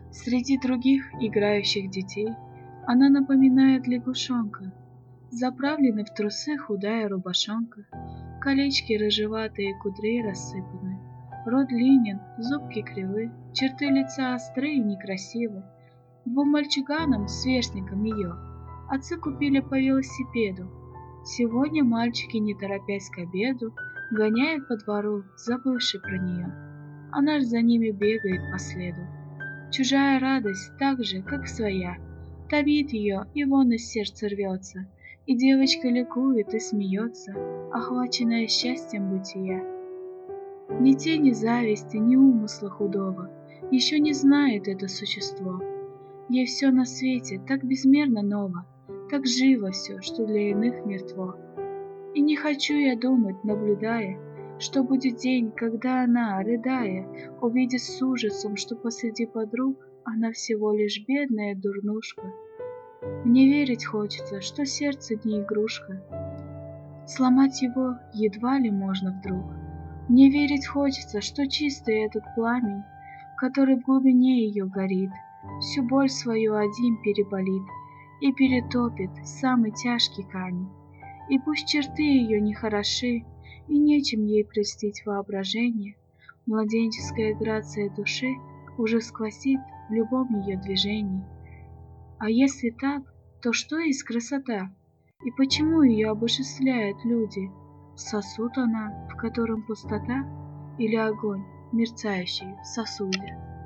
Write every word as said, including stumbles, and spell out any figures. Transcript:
Среди других играющих детей она напоминает лягушонка, заправлена в трусы худая рубашонка, колечки рыжеватые кудрей рассыпаны, рот длинен, зубки кривы, черты лица острые и некрасивы. Двум мальчуганам, сверстникам ее, отцы купили по велосипеду. Сегодня мальчики, не торопясь к обеду, гоняют по двору, забывши про нее. Она ж за ними бегает по следу. Чужая радость, так же, как своя, томит ее, и вон из сердца рвется, и девочка ликует и смеется, охваченная счастьем бытия. Ни тени зависти, ни умысла худого еще не знает это существо. Ей все на свете так безмерно ново, так живо все, что для иных мертво. И не хочу я думать, наблюдая, что будет день, когда она, рыдая, увидит с ужасом, что посреди подруг она всего лишь бедная дурнушка. Мне верить хочется, что сердце не игрушка. Сломать его едва ли можно вдруг. Мне верить хочется, что чистый этот пламень, который в глубине ее горит, всю боль свою один переболит и перетопит самый тяжкий камень. И пусть черты ее не хороши, и нечем ей прельстить воображение, младенческая грация души уже сквозит в любом ее движении. А если так, то что есть красота? И почему ее обожествляют люди? Сосуд она, в котором пустота, или огонь, мерцающий в сосуде?